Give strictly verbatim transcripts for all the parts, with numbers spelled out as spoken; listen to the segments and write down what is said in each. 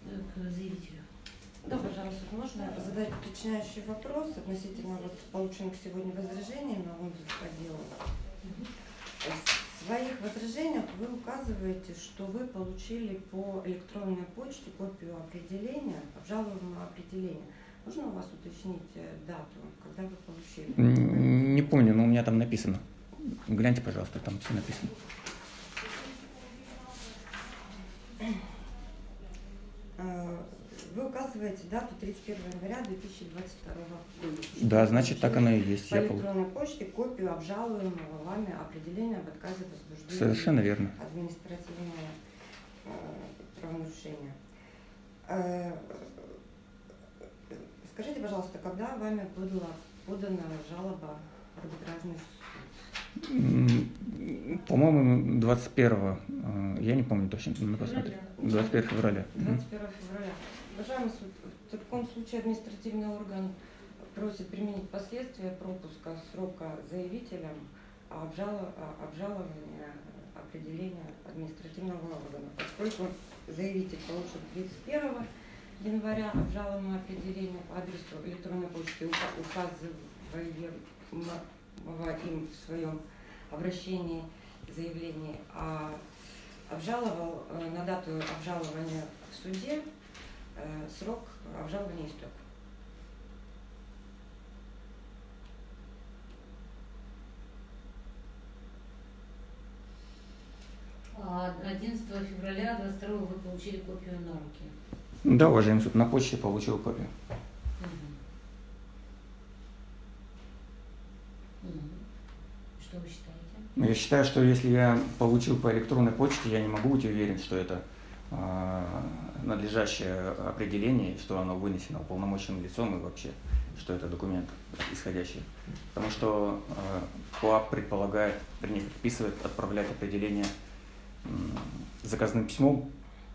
к заявителю. Да, пожалуйста, можно задать уточняющий вопрос относительно вот полученных сегодня возражений на омбудс по делу. В своих возражениях вы указываете, что вы получили по электронной почте копию определения, обжалуемого определения. Можно у вас уточнить дату, когда вы получили? Не помню, но у меня там написано. Гляньте, пожалуйста, там все написано. Вы указываете дату тридцать первого января две тысячи двадцать второго года. Да, значит, так оно и есть. По электронной почте копию обжалуемого вами определения об отказе в возбуждении. Совершенно верно. Административное э, правонарушение. Э, скажите, пожалуйста, когда вами была подана жалоба в арбитражный суд? По-моему, двадцать первого. Я не помню точно. Мы посмотрим. двадцать первого февраля. двадцать первого февраля. Уважаемый суд, в таком случае административный орган просит применить последствия пропуска срока заявителям обжалования определения административного органа. Поскольку заявитель получит тридцать первого января обжалуемое определение по адресу электронной почты, указываемого им в своем обращении, заявлении, а обжаловал на дату обжалования в суде, срок обжалования истек. одиннадцатого февраля двадцать второго вы получили копию на руки. Да, уважаемый суд, на почте получил копию. Угу. Угу. Что вы считаете? Я считаю, что если я получил по электронной почте, я не могу быть уверен, что это э, надлежащее определение, что оно вынесено уполномоченным лицом и вообще, что это документ исходящий. Потому что э, КоАП предполагает, вернее, предписывает отправлять определение э, заказным письмом.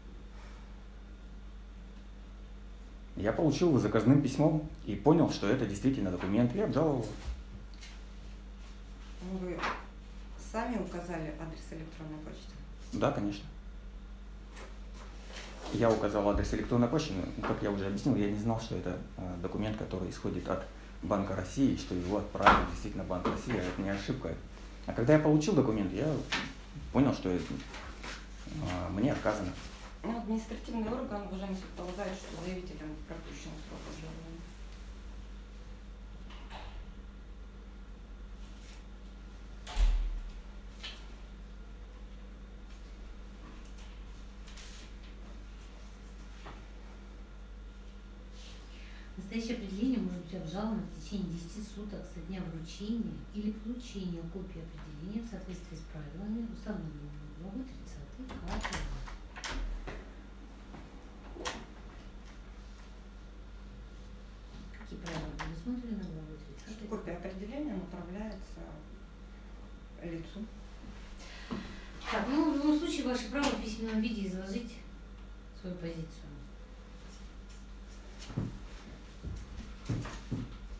Я получил его заказным письмом и понял, что это действительно документ, и обжаловал. Вы сами указали адрес электронной почты? Да, конечно. Я указал адрес электронной почты, но, как я уже объяснил, я не знал, что это э, документ, который исходит от Банка России, что его отправил действительно Банк России, а это не ошибка. А когда я получил документ, я понял, что это, э, мне отказано. Ну, административный орган, уважаемый суд, полагает, что заявителям пропущен срок обжалования. Настоящее определение может быть обжаловано в течение десяти суток со дня вручения или получения копии определения в соответствии с правилами, установленными главой тридцатой КоАП. Какие правила предусмотрены главой тридцатой? Копия определения направляется лицу. Так, ну в любом случае ваше право в письменном виде изложить свою позицию.